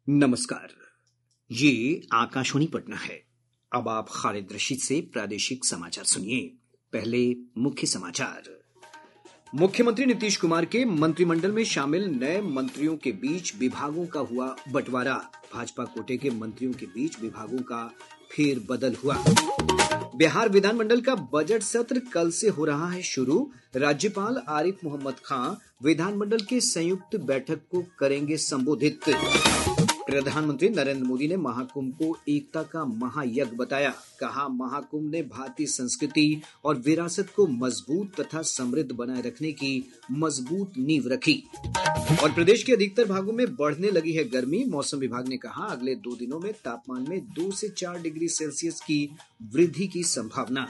नमस्कार। ये आकाशवाणी पटना है। अब आप खालिद रशीद से प्रादेशिक समाचार सुनिए। पहले मुख्य समाचार। मुख्यमंत्री नीतीश कुमार के मंत्रिमंडल में शामिल नए मंत्रियों के बीच विभागों का हुआ बंटवारा। भाजपा कोटे के मंत्रियों के बीच विभागों का फेरबदल हुआ। बिहार विधानमंडल का बजट सत्र कल से हो रहा है शुरू। राज्यपाल आरिफ मोहम्मद खां विधानमंडल के संयुक्त बैठक को करेंगे संबोधित। प्रधानमंत्री नरेंद्र मोदी ने महाकुंभ को एकता का महायज्ञ बताया। कहा, महाकुंभ ने भारतीय संस्कृति और विरासत को मजबूत तथा समृद्ध बनाए रखने की मजबूत नींव रखी। और प्रदेश के अधिकतर भागों में बढ़ने लगी है गर्मी। मौसम विभाग ने कहा, अगले 2 दिनों में तापमान में 2 से 4 डिग्री सेल्सियस की वृद्धि की संभावना।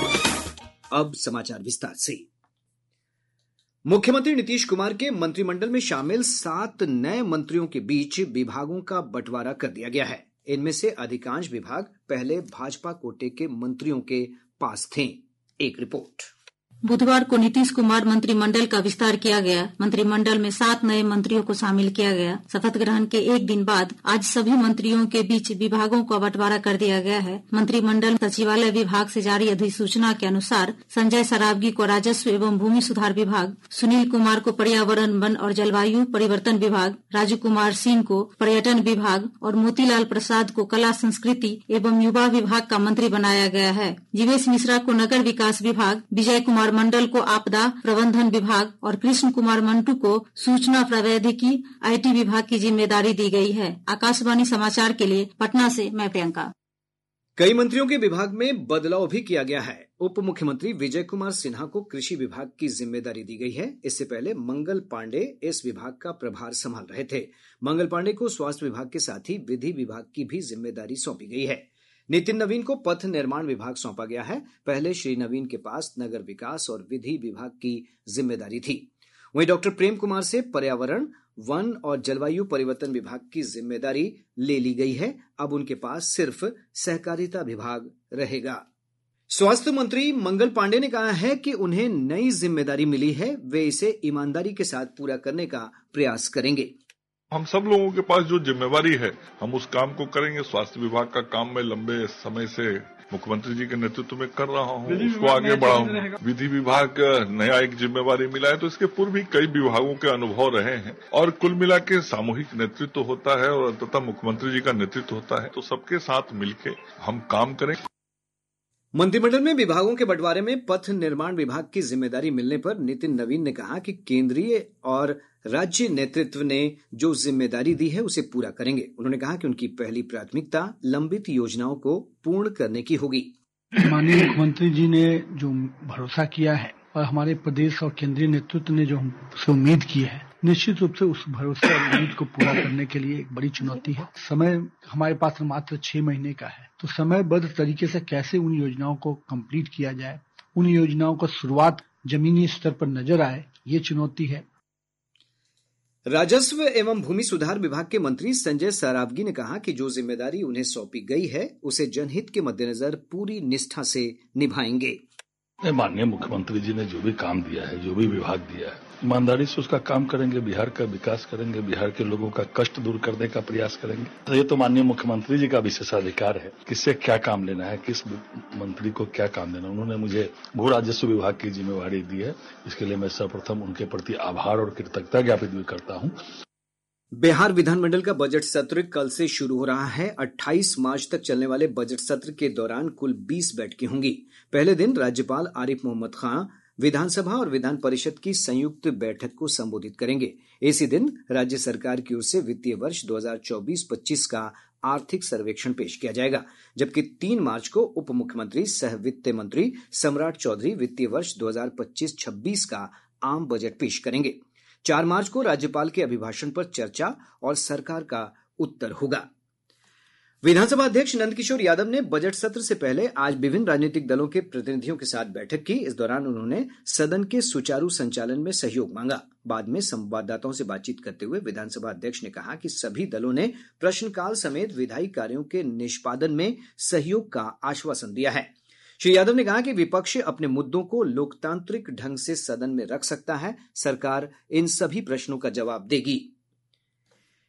अब समाचार विस्तार से। मुख्यमंत्री नीतीश कुमार के मंत्रिमंडल में शामिल 7 नए मंत्रियों के बीच विभागों का बंटवारा कर दिया गया है। इनमें से अधिकांश विभाग पहले भाजपा कोटे के मंत्रियों के पास थे। एक रिपोर्ट। बुधवार को नीतीश कुमार मंत्रिमंडल का विस्तार किया गया। मंत्रिमंडल में 7 नए मंत्रियों को शामिल किया गया। शपथ ग्रहण के एक दिन बाद आज सभी मंत्रियों के बीच विभागों का बंटवारा कर दिया गया है। मंत्रिमंडल सचिवालय विभाग से जारी अधिसूचना के अनुसार संजय सरावगी को राजस्व एवं भूमि सुधार विभाग, सुनील कुमार को पर्यावरण, वन और जलवायु परिवर्तन विभाग, राजू कुमार सिंह को पर्यटन विभाग और मोतीलाल प्रसाद को कला संस्कृति एवं युवा विभाग का मंत्री बनाया गया है। जीवेश मिश्रा को नगर विकास विभाग, विजय कुमार मंडल को आपदा प्रबंधन विभाग और कृष्ण कुमार मंटू को सूचना प्रौद्योगिकी IT विभाग की जिम्मेदारी दी गई है। आकाशवाणी समाचार के लिए पटना से मैं प्रियंका। कई मंत्रियों के विभाग में बदलाव भी किया गया है। उप मुख्यमंत्री विजय कुमार सिन्हा को कृषि विभाग की जिम्मेदारी दी गई है। इससे पहले मंगल पांडे इस विभाग का प्रभार संभाल रहे थे। मंगल पांडे को स्वास्थ्य विभाग के साथ ही विधि विभाग की भी जिम्मेदारी सौंपी गई है। नितिन नवीन को पथ निर्माण विभाग सौंपा गया है। पहले श्री नवीन के पास नगर विकास और विधि विभाग की जिम्मेदारी थी। वहीं डॉक्टर प्रेम कुमार से पर्यावरण, वन और जलवायु परिवर्तन विभाग की जिम्मेदारी ले ली गई है। अब उनके पास सिर्फ सहकारिता विभाग रहेगा। स्वास्थ्य मंत्री मंगल पांडे ने कहा है कि उन्हें नई जिम्मेदारी मिली है, वे इसे ईमानदारी के साथ पूरा करने का प्रयास करेंगे। हम सब लोगों के पास जो जिम्मेवारी है हम उस काम को करेंगे। स्वास्थ्य विभाग का काम मैं लंबे समय से मुख्यमंत्री जी के नेतृत्व में कर रहा हूँ, उसको आगे बढ़ाऊंगा। विधि विभाग नया एक जिम्मेवारी मिला है, तो इसके पूर्व भी कई विभागों के अनुभव रहे हैं और कुल मिला के सामूहिक नेतृत्व होता है और तथा मुख्यमंत्री जी का नेतृत्व होता है, तो सबके साथ मिलकर हम काम करें। मंत्रिमंडल में विभागों के बंटवारे में पथ निर्माण विभाग की जिम्मेदारी मिलने पर नितिन नवीन ने कहा कि केंद्रीय और राज्य नेतृत्व ने जो जिम्मेदारी दी है उसे पूरा करेंगे। उन्होंने कहा कि उनकी पहली प्राथमिकता लंबित योजनाओं को पूर्ण करने की होगी। माननीय मुख्यमंत्री जी ने जो भरोसा किया है और हमारे प्रदेश और केंद्रीय नेतृत्व ने जो हमसे उम्मीद की है, निश्चित रूप से उस भरोसे और उम्मीद को पूरा करने के लिए एक बड़ी चुनौती है। समय हमारे पास मात्र 6 महीने का है, तो समयबद्ध तरीके से कैसे उन योजनाओं को कंप्लीट किया जाए, उन योजनाओं का शुरुआत जमीनी स्तर पर नजर आए, ये चुनौती है। राजस्व एवं भूमि सुधार विभाग के मंत्री संजय सरावगी ने कहा कि जो जिम्मेदारी उन्हें सौंपी गई है उसे जनहित के मद्देनजर पूरी निष्ठा से निभाएंगे। माननीय मुख्यमंत्री जी ने जो भी काम दिया है, जो भी विभाग दिया है, ईमानदारी से उसका काम करेंगे। बिहार का विकास करेंगे, बिहार के लोगों का कष्ट दूर करने का प्रयास करेंगे। तो ये तो माननीय मुख्यमंत्री जी का विशेषाधिकार है, किससे क्या काम लेना है, किस मंत्री को क्या काम देना। उन्होंने मुझे भू राजस्व विभाग की जिम्मेवारी दी है, इसके लिए मैं सर्वप्रथम उनके प्रति आभार और कृतज्ञता ज्ञापित भी करता हूँ। बिहार विधानमंडल का बजट सत्र कल से शुरू हो रहा है। 28 मार्च तक चलने वाले बजट सत्र के दौरान कुल 20 बैठकें होंगी। पहले दिन राज्यपाल आरिफ मोहम्मद खां विधानसभा और विधान परिषद की संयुक्त बैठक को संबोधित करेंगे। इसी दिन राज्य सरकार की ओर से वित्तीय वर्ष 2024-25 का आर्थिक सर्वेक्षण पेश किया जाएगा, जबकि 3 मार्च को उप मुख्यमंत्री सह वित्त मंत्री सम्राट चौधरी वित्तीय वर्ष 2025-26 का आम बजट पेश करेंगे। 4 मार्च को राज्यपाल के अभिभाषण पर चर्चा और सरकार का उत्तर होगा। विधानसभा अध्यक्ष नंदकिशोर यादव ने बजट सत्र से पहले आज विभिन्न राजनीतिक दलों के प्रतिनिधियों के साथ बैठक की। इस दौरान उन्होंने सदन के सुचारू संचालन में सहयोग मांगा। बाद में संवाददाताओं से बातचीत करते हुए विधानसभा अध्यक्ष ने कहा कि सभी दलों ने प्रश्नकाल समेत विधायी कार्यों के निष्पादन में सहयोग का आश्वासन दिया है। श्री यादव ने कहा कि विपक्ष अपने मुद्दों को लोकतांत्रिक ढंग से सदन में रख सकता है, सरकार इन सभी प्रश्नों का जवाब देगी।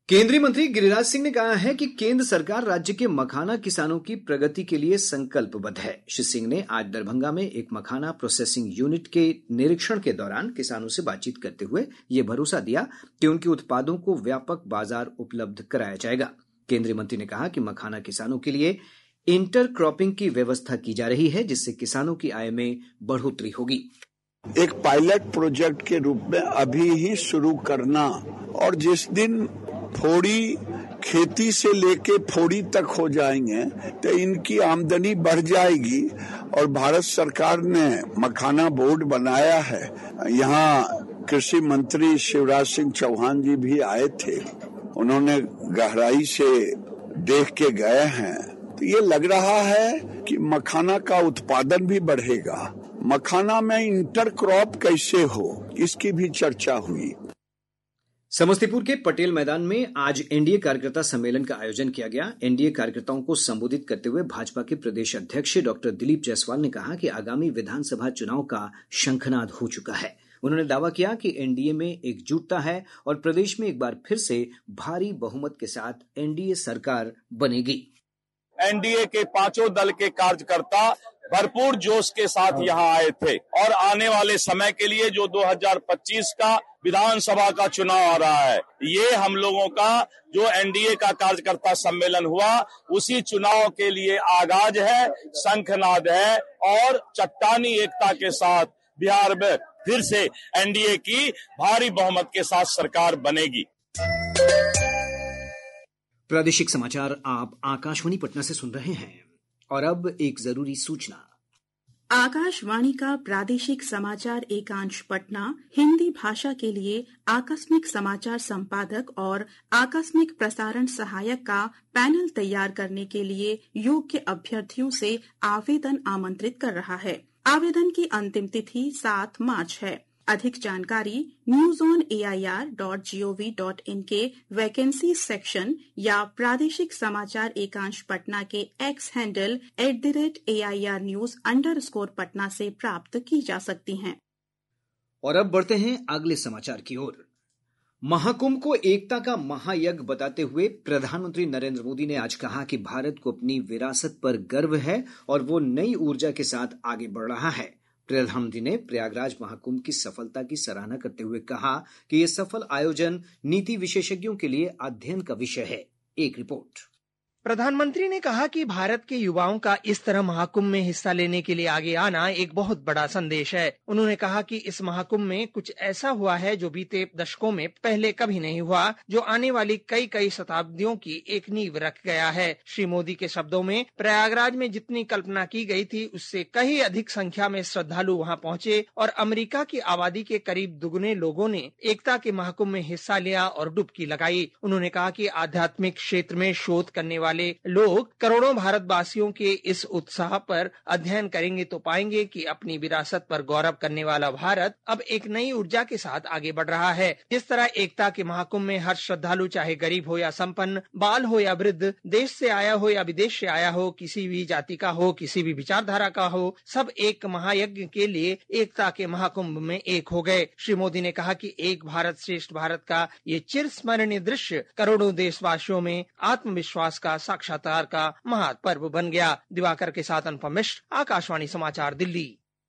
केंद्रीय मंत्री गिरिराज सिंह ने कहा है कि केंद्र सरकार राज्य के मखाना किसानों की प्रगति के लिए संकल्पबद्ध है। श्री सिंह ने आज दरभंगा में एक मखाना प्रोसेसिंग यूनिट के निरीक्षण के दौरान किसानों से बातचीत करते हुए ये भरोसा दिया कि उनके उत्पादों को व्यापक बाजार उपलब्ध कराया जाएगा। केंद्रीय मंत्री ने कहा कि मखाना किसानों के लिए इंटरक्रॉपिंग की व्यवस्था की जा रही है, जिससे किसानों की आय में बढ़ोतरी होगी। एक पायलट प्रोजेक्ट के रूप में अभी ही शुरू करना और जिस दिन फोड़ी खेती से लेके फोड़ी तक हो जाएंगे तो इनकी आमदनी बढ़ जाएगी। और भारत सरकार ने मखाना बोर्ड बनाया है। यहाँ कृषि मंत्री शिवराज सिंह चौहान जी भी आए थे, उन्होंने गहराई से देख के गए हैं। तो ये लग रहा है कि मखाना का उत्पादन भी बढ़ेगा। मखाना में इंटरक्रॉप कैसे हो, इसकी भी चर्चा हुई। समस्तीपुर के पटेल मैदान में आज एनडीए कार्यकर्ता सम्मेलन का आयोजन किया गया। एनडीए कार्यकर्ताओं को संबोधित करते हुए भाजपा के प्रदेश अध्यक्ष डॉक्टर दिलीप जायसवाल ने कहा कि आगामी विधानसभा चुनाव का शंखनाद हो चुका है। उन्होंने दावा किया कि एनडीए में एकजुटता है और प्रदेश में एक बार फिर से भारी बहुमत के साथ एनडीए सरकार बनेगी। एनडीए के पांचों दल के कार्यकर्ता भरपूर जोश के साथ यहाँ आए थे और आने वाले समय के लिए जो 2025 का विधानसभा का चुनाव आ रहा है, ये हम लोगों का जो एनडीए का कार्यकर्ता सम्मेलन हुआ उसी चुनाव के लिए आगाज है, शंखनाद है और चट्टानी एकता के साथ बिहार में फिर से एनडीए की भारी बहुमत के साथ सरकार बनेगी। प्रादेशिक समाचार आप आकाशवाणी पटना से सुन रहे हैं। और अब एक जरूरी सूचना। आकाशवाणी का प्रादेशिक समाचार एकांश पटना हिंदी भाषा के लिए आकस्मिक समाचार संपादक और आकस्मिक प्रसारण सहायक का पैनल तैयार करने के लिए योग्य अभ्यर्थियों से आवेदन आमंत्रित कर रहा है। आवेदन की अंतिम तिथि 7 मार्च है। अधिक जानकारी newsonair.gov.in के वैकेंसी सेक्शन या प्रादेशिक समाचार एकांश पटना के एक्स हैंडल @AIRnews_पटना से प्राप्त की जा सकती हैं। और अब बढ़ते हैं अगले समाचार की ओर। महाकुंभ को एकता का महायज्ञ बताते हुए प्रधानमंत्री नरेंद्र मोदी ने आज कहा कि भारत को अपनी विरासत पर गर्व है और वो नई ऊर्जा के साथ आगे बढ़ रहा है। प्रधानमंत्री ने प्रयागराज महाकुंभ की सफलता की सराहना करते हुए कहा कि यह सफल आयोजन नीति विशेषज्ञों के लिए अध्ययन का विषय है। एक रिपोर्ट। प्रधानमंत्री ने कहा कि भारत के युवाओं का इस तरह महाकुंभ में हिस्सा लेने के लिए आगे आना एक बहुत बड़ा संदेश है। उन्होंने कहा कि इस महाकुंभ में कुछ ऐसा हुआ है जो बीते दशकों में पहले कभी नहीं हुआ, जो आने वाली कई शताब्दियों की एक नींव रख गया है। श्री मोदी के शब्दों में प्रयागराज में जितनी कल्पना की गई थी उससे कहीं अधिक संख्या में श्रद्धालु वहां पहुंचे और अमेरिका की आबादी के करीब दुगने लोगों ने एकता के महाकुंभ में हिस्सा लिया और डुबकी लगाई। उन्होंने कहा कि आध्यात्मिक क्षेत्र में शोध करने वाले लोग करोड़ों भारतवासियों के इस उत्साह पर अध्ययन करेंगे तो पाएंगे कि अपनी विरासत पर गौरव करने वाला भारत अब एक नई ऊर्जा के साथ आगे बढ़ रहा है। जिस तरह एकता के महाकुंभ में हर श्रद्धालु, चाहे गरीब हो या संपन्न, बाल हो या वृद्ध, देश से आया हो या विदेश से आया हो, किसी भी जाति का हो, किसी भी विचारधारा का हो, सब एक महायज्ञ के लिए एकता के महाकुंभ में एक हो गए। श्री मोदी ने कहा कि एक भारत श्रेष्ठ भारत का ये चिरस्मरणीय दृश्य करोड़ों देशवासियों में आत्मविश्वास का साक्षात्कार का महापर्व बन गया। दिवाकर के साथ अनुपम मिश्र, आकाशवाणी समाचार, दिल्ली।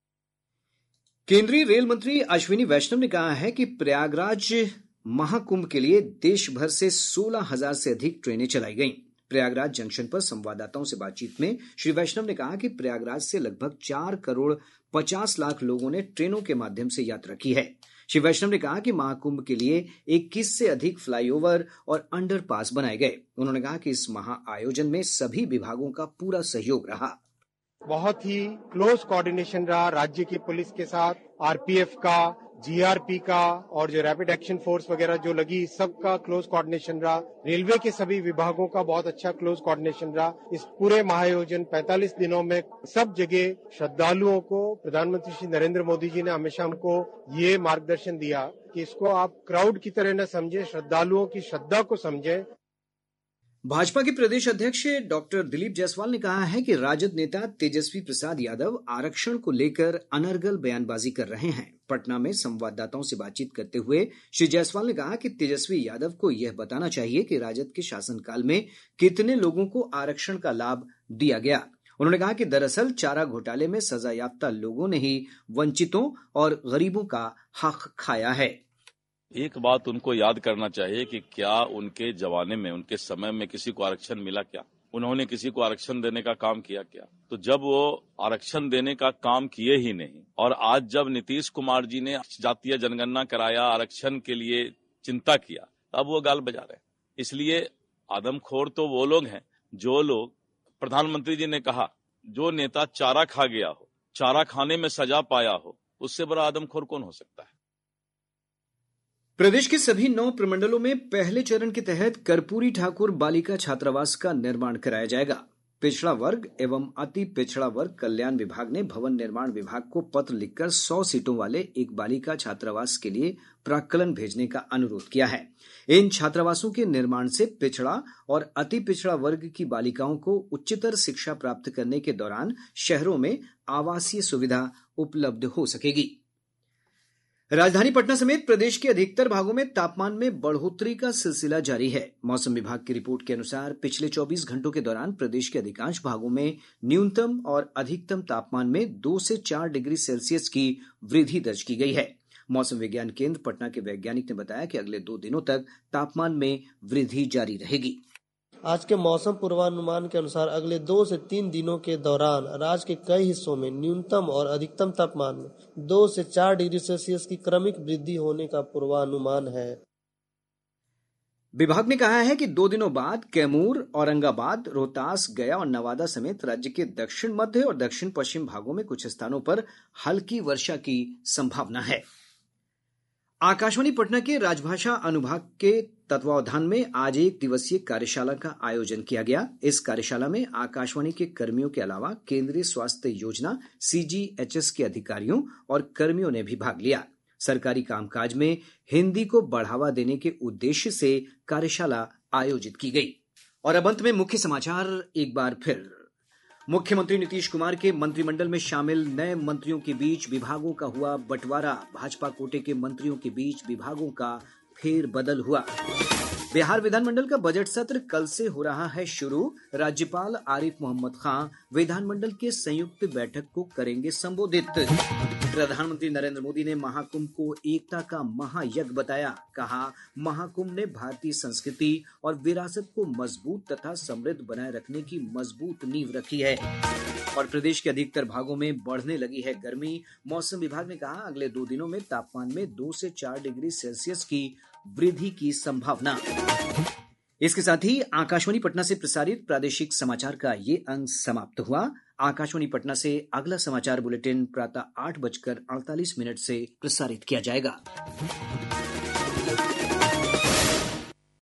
केंद्रीय रेल मंत्री अश्विनी वैष्णव ने कहा है कि प्रयागराज महाकुंभ के लिए देश भर से 16,000 से अधिक ट्रेनें चलाई गईं। प्रयागराज जंक्शन पर संवाददाताओं से बातचीत में श्री वैष्णव ने कहा कि प्रयागराज से लगभग 4 करोड़ 50 लाख लोगों ने ट्रेनों के माध्यम से यात्रा की है। श्री वैष्णव ने कहा कि महाकुंभ के लिए 21 से अधिक फ्लाईओवर और अंडरपास बनाए गए। उन्होंने कहा कि इस महाआयोजन में सभी विभागों का पूरा सहयोग रहा। बहुत ही क्लोज कोऑर्डिनेशन रहा राज्य की पुलिस के साथ, आरपीएफ का, जीआरपी का और जो रैपिड एक्शन फोर्स वगैरह जो लगी, सबका क्लोज कोऑर्डिनेशन रहा। रेलवे के सभी विभागों का बहुत अच्छा क्लोज कोऑर्डिनेशन रहा। इस पूरे महाआयोजन 45 दिनों में सब जगह श्रद्धालुओं को प्रधानमंत्री श्री नरेंद्र मोदी जी ने हमेशा हमको ये मार्गदर्शन दिया कि इसको आप क्राउड की तरह न समझे, श्रद्धालुओं की श्रद्धा को समझे। भाजपा के प्रदेश अध्यक्ष डॉक्टर दिलीप जायसवाल ने कहा है कि राजद नेता तेजस्वी प्रसाद यादव आरक्षण को लेकर अनर्गल बयानबाजी कर रहे हैं। पटना में संवाददाताओं से बातचीत करते हुए श्री जायसवाल ने कहा कि तेजस्वी यादव को यह बताना चाहिए कि राजद के शासनकाल में कितने लोगों को आरक्षण का लाभ दिया गया। उन्होंने कहा कि दरअसल चारा घोटाले में सजायाफ्ता लोगों ने ही वंचितों और गरीबों का हक खाया है। एक बात उनको याद करना चाहिए कि क्या उनके जमाने में, उनके समय में किसी को आरक्षण मिला क्या? उन्होंने किसी को आरक्षण देने का काम किया क्या? तो जब वो आरक्षण देने का काम किए ही नहीं और आज जब नीतीश कुमार जी ने जातीय जनगणना कराया, आरक्षण के लिए चिंता किया, तब वो गाल बजा रहे हैं। इसलिए आदमखोर तो वो लोग हैं जो लोग, प्रधानमंत्री जी ने कहा, जो नेता चारा खा गया हो, चारा खाने में सजा पाया हो, उससे बड़ा आदमखोर कौन हो सकता है? प्रदेश के सभी 9 प्रमंडलों में पहले चरण के तहत कर्पूरी ठाकुर बालिका छात्रावास का निर्माण कराया जाएगा। पिछड़ा वर्ग एवं अति पिछड़ा वर्ग कल्याण विभाग ने भवन निर्माण विभाग को पत्र लिखकर 100 सीटों वाले एक बालिका छात्रावास के लिए प्राक्कलन भेजने का अनुरोध किया है। इन छात्रावासों के निर्माण से पिछड़ा और अति पिछड़ा वर्ग की बालिकाओं को उच्चतर शिक्षा प्राप्त करने के दौरान शहरों में आवासीय सुविधा उपलब्ध हो सकेगी। राजधानी पटना समेत प्रदेश के अधिकतर भागों में तापमान में बढ़ोतरी का सिलसिला जारी है। मौसम विभाग की रिपोर्ट के अनुसार पिछले 24 घंटों के दौरान प्रदेश के अधिकांश भागों में न्यूनतम और अधिकतम तापमान में 2 से 4 डिग्री सेल्सियस की वृद्धि दर्ज की गई है। मौसम विज्ञान केंद्र पटना के वैज्ञानिक ने बताया कि अगले 2 दिनों तक तापमान में वृद्धि जारी रहेगी। आज के मौसम पूर्वानुमान के अनुसार अगले 2 से 3 दिनों के दौरान राज्य के कई हिस्सों में न्यूनतम और अधिकतम तापमान में 2 से 4 डिग्री सेल्सियस की क्रमिक वृद्धि होने का पूर्वानुमान है। विभाग ने कहा है कि 2 दिनों बाद कैमूर, औरंगाबाद, रोहतास, गया और नवादा समेत राज्य के दक्षिण मध्य और दक्षिण पश्चिम भागों में कुछ स्थानों पर हल्की वर्षा की संभावना है। आकाशवाणी पटना के राजभाषा अनुभाग के तत्वावधान में आज 1 दिवसीय कार्यशाला का आयोजन किया गया। इस कार्यशाला में आकाशवाणी के कर्मियों के अलावा केंद्रीय स्वास्थ्य योजना CGHS के अधिकारियों और कर्मियों ने भी भाग लिया। सरकारी कामकाज में हिंदी को बढ़ावा देने के उद्देश्य से कार्यशाला आयोजित की गई। और अब अंत में मुख्य समाचार एक बार फिर। मुख्यमंत्री नीतीश कुमार के मंत्रिमंडल में शामिल नए मंत्रियों के बीच विभागों का हुआ बंटवारा। भाजपा कोटे के मंत्रियों के बीच विभागों का फेरबदल हुआ। बिहार विधानमंडल का बजट सत्र कल से हो रहा है शुरू। राज्यपाल आरिफ मोहम्मद खान विधानमंडल के संयुक्त बैठक को करेंगे संबोधित। प्रधानमंत्री नरेंद्र मोदी ने महाकुंभ को एकता का महायज्ञ बताया। कहा, महाकुंभ ने भारतीय संस्कृति और विरासत को मजबूत तथा समृद्ध बनाए रखने की मजबूत नींव रखी है। और प्रदेश के अधिकतर भागों में बढ़ने लगी है गर्मी। मौसम विभाग ने कहा, अगले 2 दिनों में तापमान में 2 से 4 डिग्री सेल्सियस की वृद्धि की संभावना। इसके साथ ही आकाशवाणी पटना से प्रसारित प्रादेशिक समाचार का ये अंक समाप्त हुआ। आकाशवाणी पटना से अगला समाचार बुलेटिन प्रातः 8:48 से प्रसारित किया जाएगा।